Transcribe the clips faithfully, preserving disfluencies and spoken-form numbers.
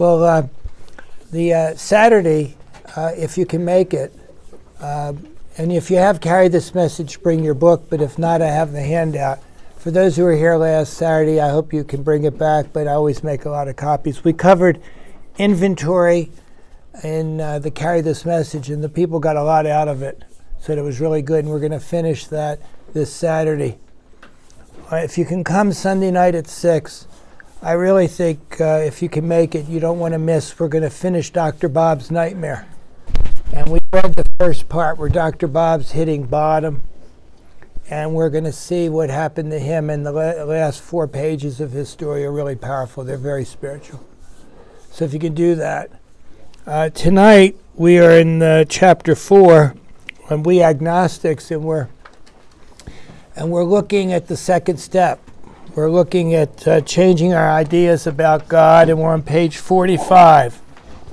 Well, uh, the uh, Saturday, uh, if you can make it, uh, and if you have carried this message, bring your book, but if not, I have the handout. For those who were here last Saturday, I hope you can bring it back, but I always make a lot of copies. We covered inventory in uh, the Carry This Message, and the people got a lot out of it, so it was really good, and we're going to finish that this Saturday. Uh, if you can come Sunday night at six, I really think uh, if you can make it, you don't want to miss. We're going to finish Doctor Bob's Nightmare. And we read the first part where Doctor Bob's hitting bottom, and we're going to see what happened to him, and the la- last four pages of his story are really powerful. They're very spiritual. So if you can do that. Uh, tonight, we are in uh, chapter four, and we agnostics, and we're, and we're looking at the second step. We're looking at uh, changing our ideas about God, and we're on page forty-five.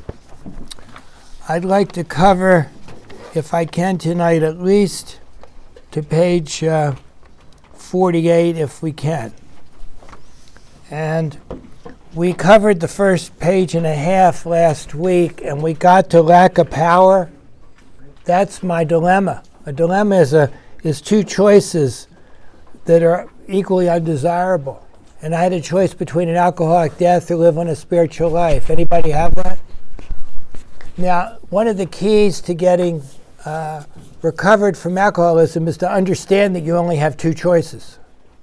I'd like to cover, if I can tonight, at least to page uh, forty-eight, if we can. And we covered the first page and a half last week, and we got to lack of power. That's my dilemma. A dilemma is a is two choices that are equally undesirable. And I had a choice between an alcoholic death or live on a spiritual life. Anybody have that? Now, one of the keys to getting uh, recovered from alcoholism is to understand that you only have two choices.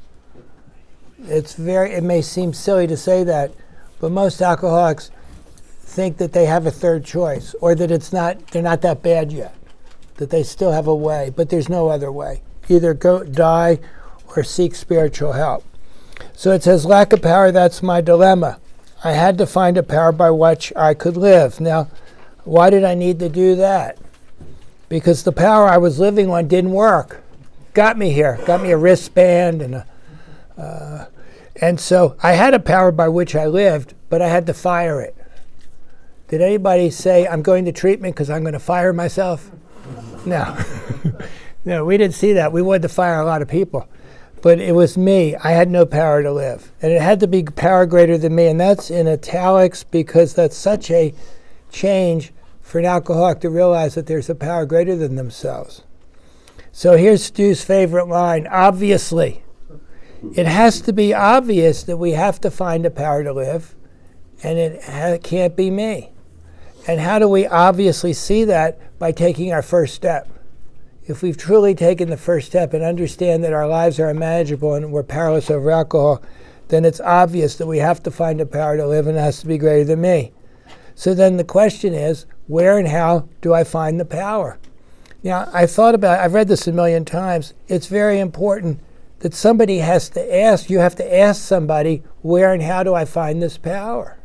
It's very, it may seem silly to say that, but most alcoholics think that they have a third choice, or that it's not, they're not that bad yet, that they still have a way, but there's no other way. Either go die or seek spiritual help. So it says, lack of power, that's my dilemma. I had to find a power by which I could live. Now, why did I need to do that? Because the power I was living on didn't work. Got me here. Got me a wristband. and a, uh, And so I had a power by which I lived, but I had to fire it. Did anybody say, I'm going to treatment because I'm going to fire myself? No. No, we didn't see that. We wanted to fire a lot of people. But it was me. I had no power to live. And it had to be power greater than me. And that's in italics because that's such a change for an alcoholic to realize that there's a power greater than themselves. So here's Stu's favorite line. Obviously. It has to be obvious that we have to find a power to live. And it ha- can't be me. And how do we obviously see that? By taking our first step. If we've truly taken the first step and understand that our lives are unmanageable and we're powerless over alcohol, then it's obvious that we have to find a power to live, and it has to be greater than me. So then the question is, where and how do I find the power? Now, I thought about, I've read this a million times. It's very important that somebody has to ask, you have to ask somebody, where and how do I find this power?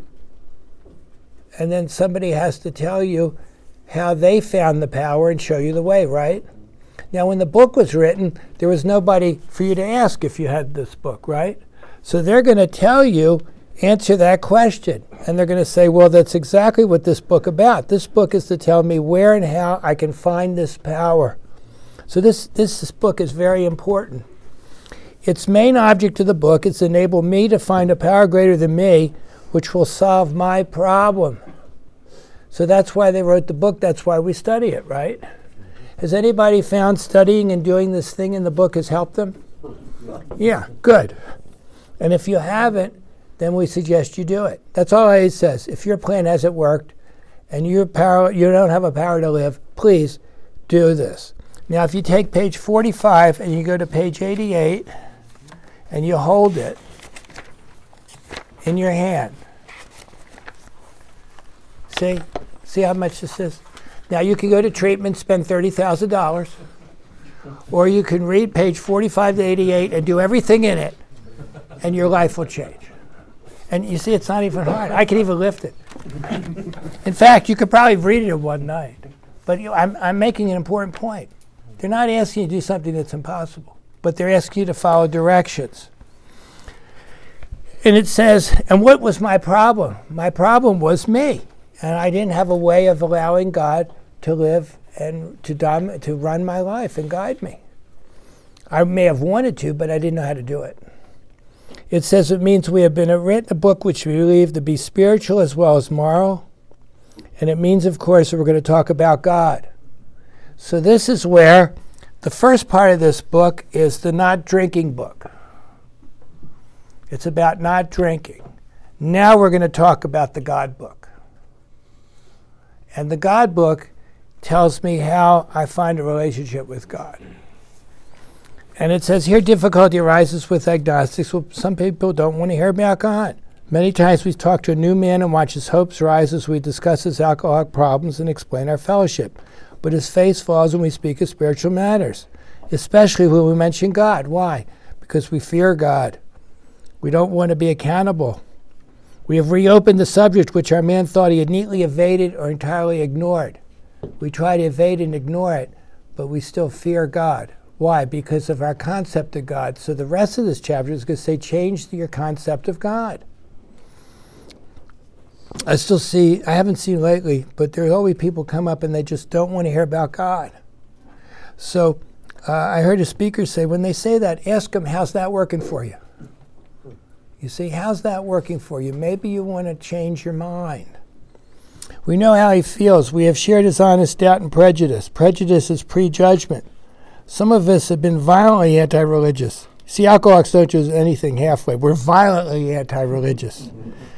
And then somebody has to tell you how they found the power and show you the way, right? Now, when the book was written, there was nobody for you to ask if you had this book, right? So they're going to tell you, answer that question. And they're going to say, well, that's exactly what this book about. This book is to tell me where and how I can find this power. So this, this, this book is very important. Its main object of the book is to enable me to find a power greater than me, which will solve my problem. So that's why they wrote the book. That's why we study it, right? Has anybody found studying and doing this thing in the book has helped them? Yeah, good. And if you haven't, then we suggest you do it. That's all it says. If your plan hasn't worked and you're power, you don't have a power to live, please do this. Now, if you take page forty-five and you go to page eighty-eight and you hold it in your hand, see? See how much this is? Now, you can go to treatment, spend thirty thousand dollars, or you can read page forty-five to eighty-eight and do everything in it, and your life will change. And you see, it's not even hard. I can even lift it. In fact, you could probably read it in one night. But you know, I'm, I'm making an important point. They're not asking you to do something that's impossible, but they're asking you to follow directions. And it says, and what was my problem? My problem was me. And I didn't have a way of allowing God to live and to dom- to run my life and guide me. I may have wanted to, but I didn't know how to do it. It says it means we have been written a book which we believe to be spiritual as well as moral. And it means, of course, that we're going to talk about God. So this is where the first part of this book is the not drinking book. It's about not drinking. Now we're going to talk about the God book. And the God book tells me how I find a relationship with God. And it says here, difficulty arises with agnostics. Well, some people don't want to hear about God. Many times we talk to a new man and watch his hopes rise as we discuss his alcoholic problems and explain our fellowship. But his face falls when we speak of spiritual matters, especially when we mention God. Why? Because we fear God. We don't want to be accountable. We have reopened the subject which our man thought he had neatly evaded or entirely ignored. We try to evade and ignore it, but we still fear God. Why? Because of our concept of God. So the rest of this chapter is going to say, change your concept of God. I still see, I haven't seen lately, but there's always people come up and they just don't want to hear about God. So uh, I heard a speaker say, when they say that, ask them, how's that working for you? You see, how's that working for you? Maybe you want to change your mind. We know how he feels. We have shared his honest doubt and prejudice. Prejudice is prejudgment. Some of us have been violently anti-religious. See, alcoholics don't do anything halfway. We're violently anti-religious.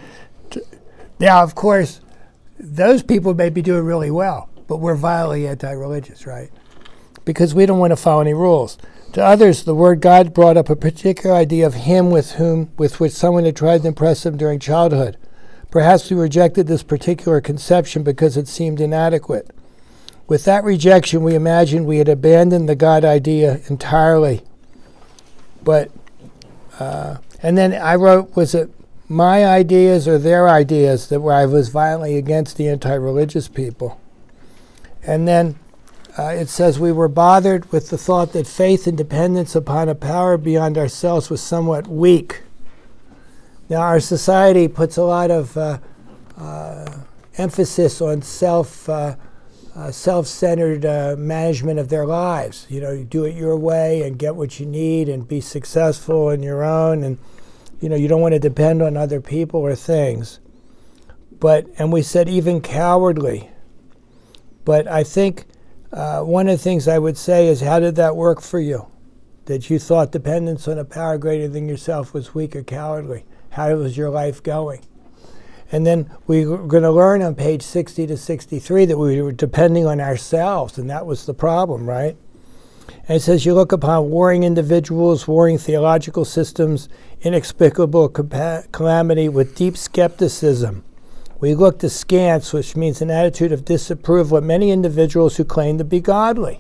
Now, of course, those people may be doing really well, but we're violently anti-religious, right? Because we don't want to follow any rules. To others, the word God brought up a particular idea of him with whom, with which someone had tried to impress them during childhood. Perhaps we rejected this particular conception because it seemed inadequate. With that rejection, we imagined we had abandoned the God idea entirely. But, uh, and then I wrote, was it my ideas or their ideas that where I was violently against the anti-religious people? And then uh, it says we were bothered with the thought that faith and dependence upon a power beyond ourselves was somewhat weak. Now, our society puts a lot of uh, uh, emphasis on self uh, Uh, self-centered uh, management of their lives. You know, you do it your way and get what you need and be successful on your own, and you know, you don't want to depend on other people or things. But, and we said even cowardly. But I think uh, one of the things I would say is, how did that work for you? That you thought dependence on a power greater than yourself was weak or cowardly? How was your life going? And then we were going to learn on page sixty to sixty-three that we were depending on ourselves, and that was the problem, right? And it says you look upon warring individuals, warring theological systems, inexplicable compa- calamity with deep skepticism. We looked askance, which means an attitude of disapproval of many individuals who claim to be godly.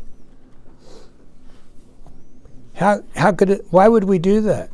How, how could it, why would we do that?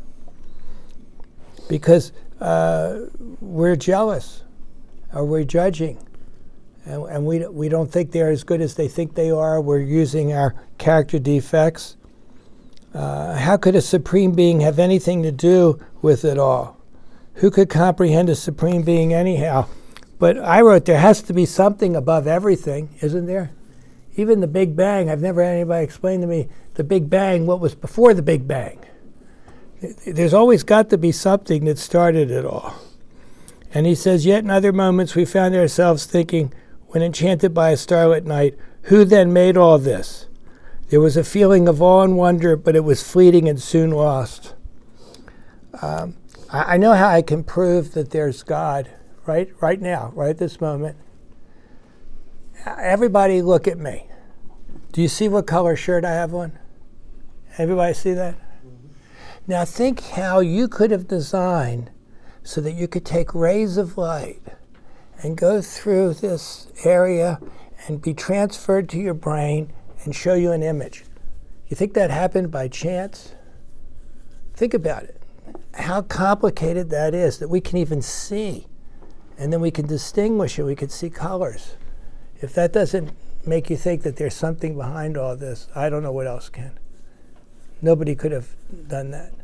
Because Uh, we're jealous, or we're judging, and, and we we don't think they're as good as they think they are. We're using our character defects. Uh, how could a supreme being have anything to do with it all? Who could comprehend a supreme being anyhow? But I wrote, there has to be something above everything, isn't there? Even the Big Bang, I've never had anybody explain to me the Big Bang, what was before the Big Bang. There's always got to be something that started it all. And he says, yet in other moments we found ourselves thinking, when enchanted by a starlit night, who then made all this? There was a feeling of awe and wonder, but it was fleeting and soon lost. Um, I, I know how I can prove that there's God right, right now, right at this moment. Everybody look at me. Do you see what color shirt I have on? Everybody see that? Now think how you could have designed so that you could take rays of light and go through this area and be transferred to your brain and show you an image. You think that happened by chance? Think about it. How complicated that is, that we can even see. And then we can distinguish it, we can see colors. If that doesn't make you think that there's something behind all this, I don't know what else can. Nobody could have done that.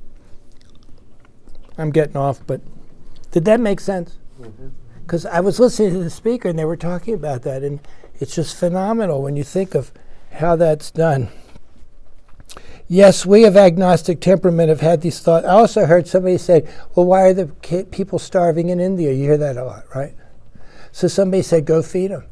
I'm getting off, but did that make sense? Because mm-hmm. I was listening to the speaker and they were talking about that, and it's just phenomenal when you think of how that's done. Yes, we of agnostic temperament have had these thoughts. I also heard somebody say, well, why are the ki- people starving in India? You hear that a lot, right? So somebody said, go feed them.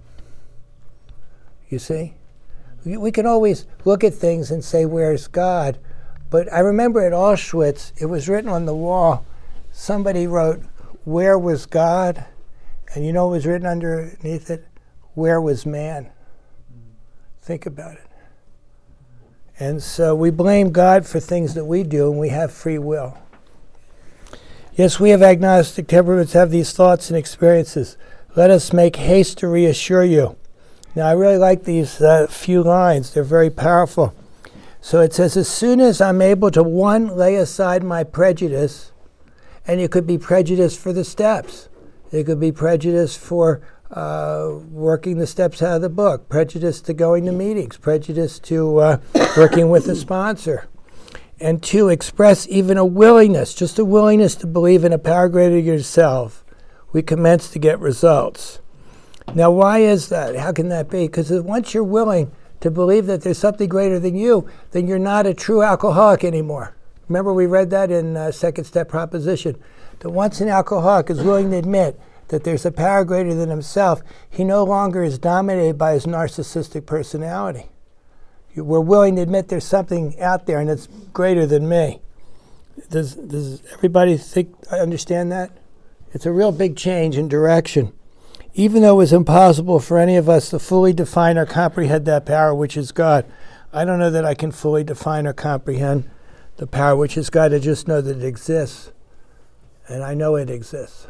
You see? We, we can always look at things and say, where's God? But I remember at Auschwitz, it was written on the wall, somebody wrote, where was God? And you know what was written underneath it? Where was man? Think about it. And so we blame God for things that we do, and we have free will. Yes, we have agnostic temperaments, have these thoughts and experiences. Let us make haste to reassure you. Now, I really like these uh, few lines. They're very powerful. So it says, as soon as I'm able to, one, lay aside my prejudice, and it could be prejudice for the steps. It could be prejudice for uh, working the steps out of the book, prejudice to going to meetings, prejudice to uh, working with a sponsor. And two, express even a willingness, just a willingness to believe in a power greater than yourself. We commence to get results. Now, why is that? How can that be? Because once you're willing to believe that there's something greater than you, then you're not a true alcoholic anymore. Remember, we read that in uh, Second Step Proposition, that once an alcoholic is willing to admit that there's a power greater than himself, he no longer is dominated by his narcissistic personality. You, we're willing to admit there's something out there and it's greater than me. Does, does everybody think, understand that? It's a real big change in direction. Even though it was impossible for any of us to fully define or comprehend that power which is God, I don't know that I can fully define or comprehend the power which is God. I just know that it exists. And I know it exists.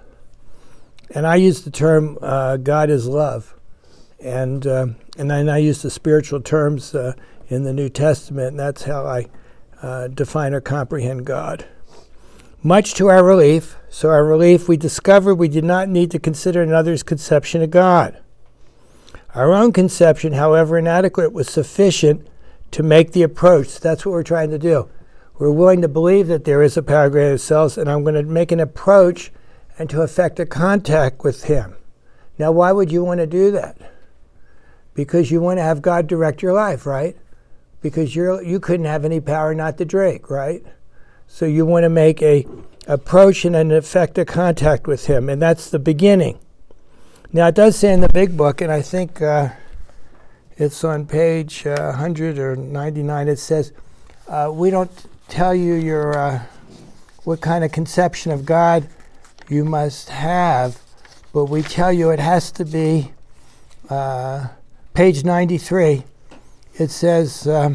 And I use the term uh, God is love. And uh, and then I use the spiritual terms uh, in the New Testament, and that's how I uh, define or comprehend God. Much to our relief, so our relief, we discovered we did not need to consider another's conception of God. Our own conception, however inadequate, was sufficient to make the approach. That's what we're trying to do. We're willing to believe that there is a power greater than ourselves, and I'm going to make an approach and to effect a contact with him. Now, why would you want to do that? Because you want to have God direct your life, right? Because you're you couldn't have any power not to drink, right? So you want to make a approach and an effect a contact with him, and that's the beginning. Now, it does say in the big book, and I think uh, it's on page uh, one hundred or ninety-nine, it says, uh, we don't tell you your uh, what kind of conception of God you must have, but we tell you it has to be, uh, page ninety-three, it says, um,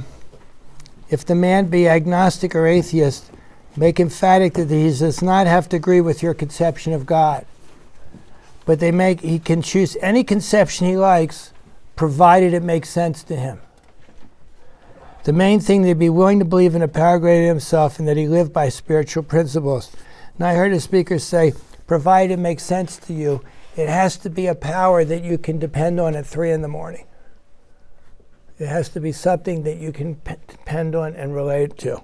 if the man be agnostic or atheist, make emphatic that he does not have to agree with your conception of God. But they make he can choose any conception he likes, provided it makes sense to him. The main thing, they'd be willing to believe in a power greater than himself and that he lived by spiritual principles. Now, I heard a speaker say, provided it makes sense to you, it has to be a power that you can depend on at three in the morning. It has to be something that you can p- depend on and relate to.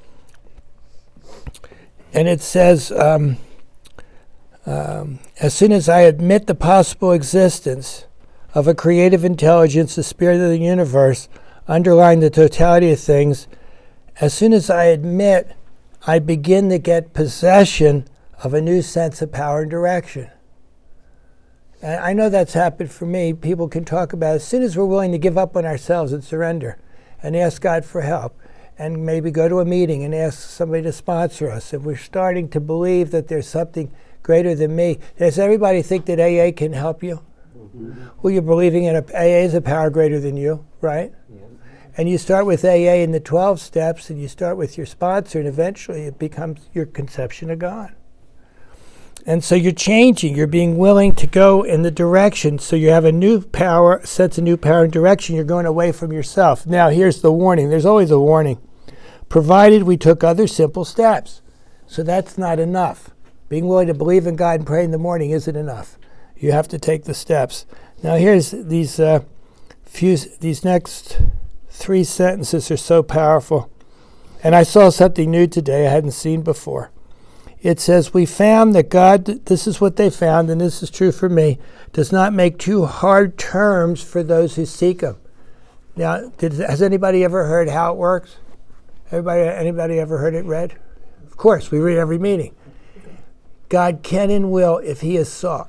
And it says, um, um, as soon as I admit the possible existence of a creative intelligence, the spirit of the universe, underlying the totality of things, as soon as I admit, I begin to get possession of a new sense of power and direction. And I know that's happened for me. People can talk about it. As soon as we're willing to give up on ourselves and surrender and ask God for help, and maybe go to a meeting and ask somebody to sponsor us, if we're starting to believe that there's something greater than me. Does everybody think that A A can help you? Mm-hmm. Well, you're believing in a, A A is a power greater than you, right? Yeah. And you start with A A in the twelve steps, and you start with your sponsor, and eventually it becomes your conception of God. And so you're changing. You're being willing to go in the direction. So you have a new power, sense of new power and direction. You're going away from yourself. Now, here's the warning. There's always a warning. Provided we took other simple steps. So that's not enough. Being willing to believe in God and pray in the morning isn't enough. You have to take the steps. Now, here's these uh, few. These next three sentences are so powerful. And I saw something new today I hadn't seen before. It says, we found that God, this is what they found, and this is true for me, does not make too hard terms for those who seek him. Now, did, has anybody ever heard how it works? Everybody, anybody ever heard it read? Of course, we read every meeting. God can and will if he is sought.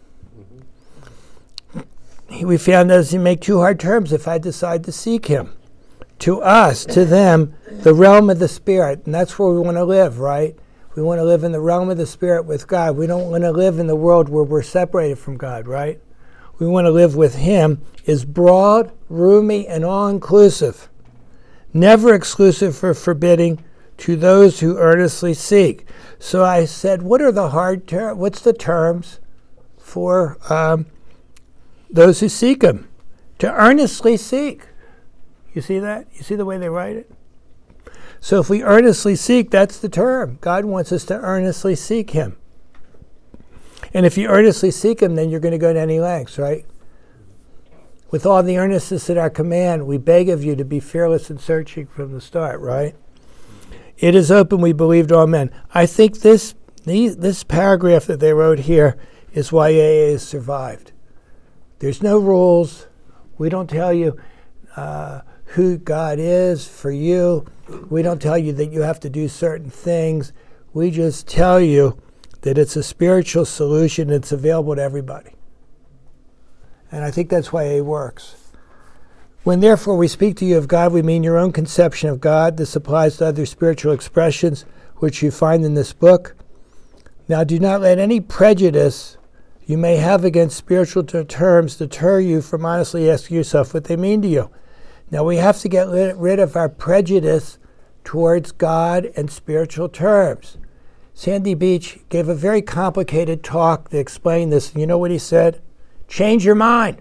Mm-hmm. We found that he make two hard terms if I decide to seek him. To us, to them, the realm of the Spirit, and that's where we want to live, right? We want to live in the realm of the Spirit with God. We don't want to live in the world where we're separated from God, right? We want to live with him, is broad, roomy, and all-inclusive. Never exclusive or forbidding to those who earnestly seek. So I said, what are the hard terms? What's the terms for um, those who seek him? To earnestly seek. You see that? You see the way they write it? So if we earnestly seek, that's the term. God wants us to earnestly seek him. And if you earnestly seek him, then you're going to go to any lengths, right? With all the earnestness at our command, we beg of you to be fearless and searching from the start, right? It is open, we believe to all men. I think this this paragraph that they wrote here is why A A has survived. There's no rules. We don't tell you uh, who God is for you. We don't tell you that you have to do certain things. We just tell you that it's a spiritual solution. It's available to everybody. And I think that's why A works. When therefore we speak to you of God, we mean your own conception of God. This applies to other spiritual expressions which you find in this book. Now do not let any prejudice you may have against spiritual terms deter you from honestly asking yourself what they mean to you. Now we have to get rid of our prejudice towards God and spiritual terms. Sandy Beach gave a very complicated talk to explain this. And you know what he said? Change your mind.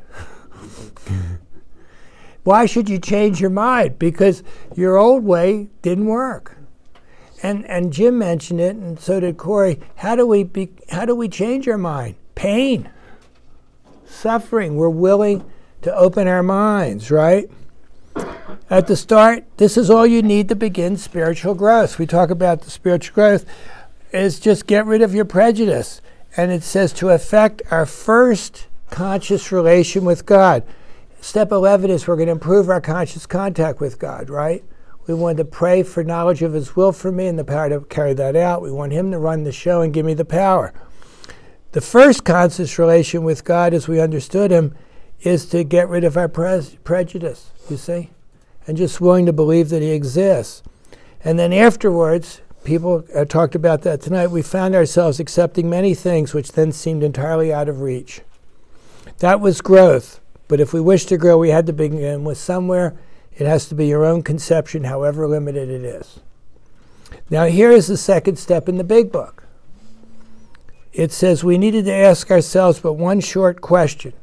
Why should you change your mind? Because your old way didn't work. And and Jim mentioned it, and so did Corey. How do we be, how do we change our mind? Pain, suffering. We're willing to open our minds, right? At the start, this is all you need to begin spiritual growth. We talk about the spiritual growth is just get rid of your prejudice. And it says to affect our first conscious relation with God. Step eleven is we're going to improve our conscious contact with God, right? We want to pray for knowledge of his will for me and the power to carry that out. We want him to run the show and give me the power. The first conscious relation with God, as we understood him, is to get rid of our pre- prejudice, you see? And just willing to believe that he exists. And then afterwards, people uh, talked about that tonight, we found ourselves accepting many things which then seemed entirely out of reach. That was growth. But if we wish to grow, we had to begin with somewhere. It has to be your own conception, however limited it is. Now here is the second step in the big book. It says we needed to ask ourselves but one short question.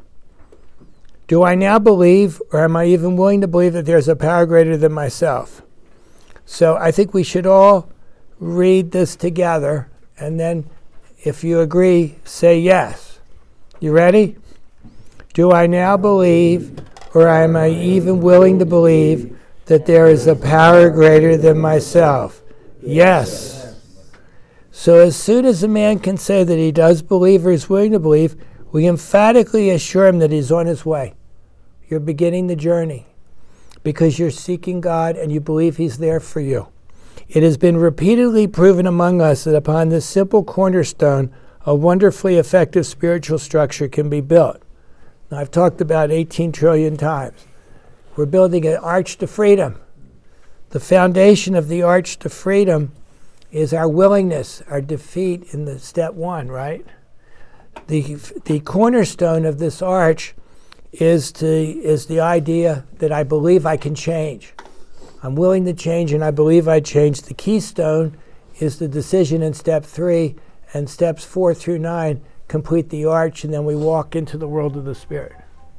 Do I now believe, or am I even willing to believe that there's a power greater than myself? So I think we should all read this together, and then if you agree, say yes. You ready? Do I now believe, or am I even willing to believe, that there is a power greater than myself? Yes. So as soon as a man can say that he does believe or is willing to believe, we emphatically assure him that he's on his way. You're beginning the journey because you're seeking God and you believe he's there for you. It has been repeatedly proven among us that upon this simple cornerstone, a wonderfully effective spiritual structure can be built. Now, I've talked about eighteen trillion times. We're building an arch to freedom. The foundation of the arch to freedom is our willingness, our defeat in the step one, right? The the cornerstone of this arch is to is the idea that I believe I can change. I'm willing to change and I believe I change. The keystone is the decision in step three, and steps four through nine complete the arch, and then we walk into the world of the Spirit.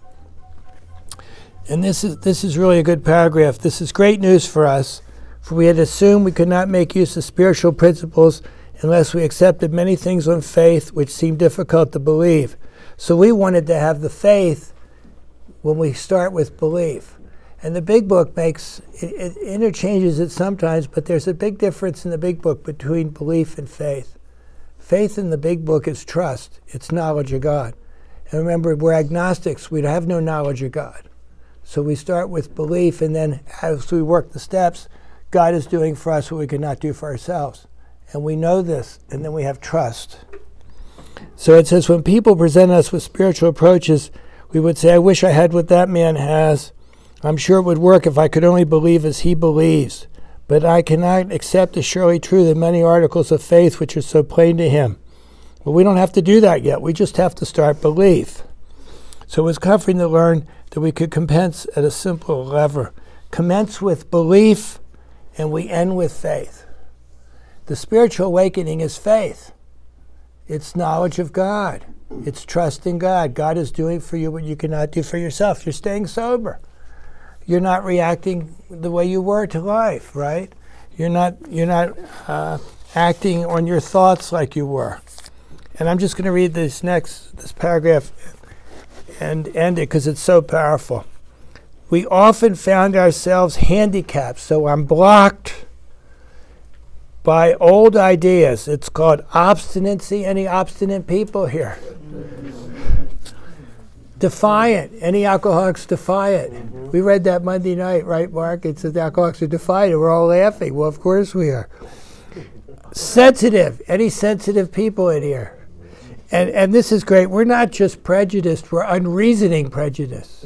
And this is this is really a good paragraph. This is great news for us, for we had assumed we could not make use of spiritual principles unless we accepted many things on faith which seemed difficult to believe. So we wanted to have the faith when we start with belief. And the big book makes, it, it interchanges it sometimes, but there's a big difference in the big book between belief and faith. Faith in the big book is trust. It's knowledge of God. And remember, we're agnostics. We have no knowledge of God. So we start with belief, and then as we work the steps, God is doing for us what we could not do for ourselves. And we know this, and then we have trust. So it says, when people present us with spiritual approaches, we would say, I wish I had what that man has. I'm sure it would work if I could only believe as he believes. But I cannot accept the surely true the many articles of faith which are so plain to him. Well, we don't have to do that yet. We just have to start belief. So it was comforting to learn that we could commence at a simple lever. Commence with belief, and we end with faith. The spiritual awakening is faith. It's knowledge of God. It's trust in God. God is doing for you what you cannot do for yourself. You're staying sober. You're not reacting the way you were to life, right? You're not, you're not uh, acting on your thoughts like you were. And I'm just going to read this next, this paragraph and end it because it's so powerful. We often found ourselves handicapped, so I'm blocked by old ideas. It's called obstinacy. Any obstinate people here? Defiant. Any alcoholics defiant? Mm-hmm. We read that Monday night, right, Mark? It says the alcoholics are defiant. We're all laughing. Well, of course we are. Sensitive. Any sensitive people in here? And and this is great. We're not just prejudiced. We're unreasoning prejudice.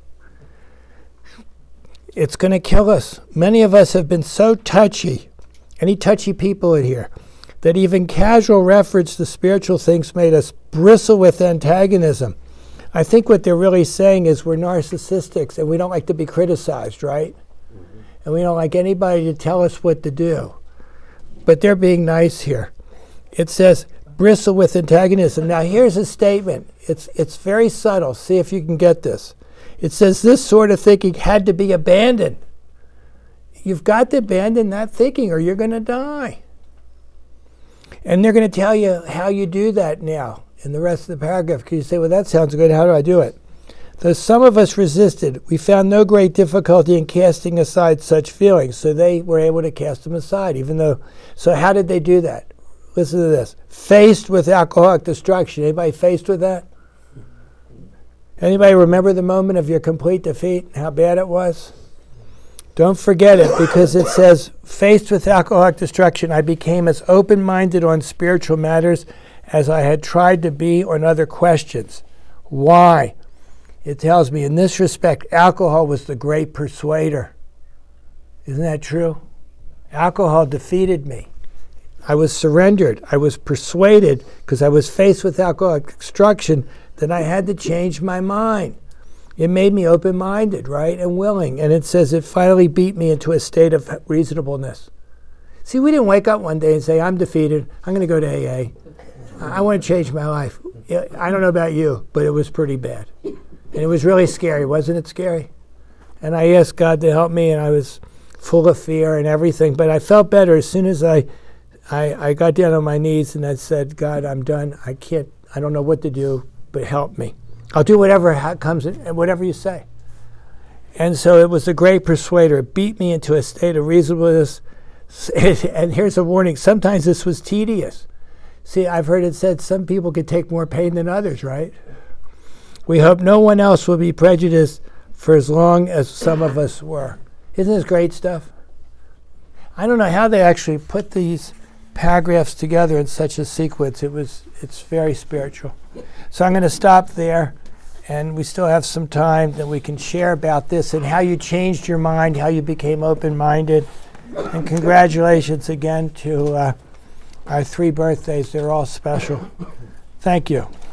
It's going to kill us. Many of us have been so touchy. Any touchy people in here? That even casual reference to spiritual things made us bristle with antagonism. I think what they're really saying is we're narcissistics and we don't like to be criticized, right? Mm-hmm. And we don't like anybody to tell us what to do. But they're being nice here. It says, bristle with antagonism. Now here's a statement. It's it's very subtle. See if you can get this. It says this sort of thinking had to be abandoned. You've got to abandon that thinking or you're going to die. And they're going to tell you how you do that now in the rest of the paragraph. Because you say, well, that sounds good. How do I do it? Though some of us resisted, we found no great difficulty in casting aside such feelings. So they were able to cast them aside, even though. So how did they do that? Listen to this. Faced with alcoholic destruction. Anybody faced with that? Anybody remember the moment of your complete defeat? How bad it was? Don't forget it, because it says, faced with alcoholic destruction, I became as open-minded on spiritual matters as I had tried to be on other questions. Why? It tells me, in this respect, alcohol was the great persuader. Isn't that true? Alcohol defeated me. I was surrendered. I was persuaded, because I was faced with alcoholic destruction, that I had to change my mind. It made me open-minded, right, and willing. And it says it finally beat me into a state of reasonableness. See, we didn't wake up one day and say, I'm defeated. I'm going to go to A A. I want to change my life. I don't know about you, but it was pretty bad. And it was really scary. Wasn't it scary? And I asked God to help me, and I was full of fear and everything. But I felt better as soon as I, I, I got down on my knees and I said, God, I'm done. I can't, I don't know what to do, but help me. I'll do whatever ha- comes in, and whatever you say. And so it was a great persuader. It beat me into a state of reasonableness. And here's a warning. Sometimes this was tedious. See, I've heard it said some people could take more pain than others, right? We hope no one else will be prejudiced for as long as some of us were. Isn't this great stuff? I don't know how they actually put these paragraphs together in such a sequence. It was, it's very spiritual. So I'm going to stop there, and we still have some time that we can share about this and how you changed your mind, how you became open-minded. And congratulations again to uh, our three birthdays. They're all special. Thank you.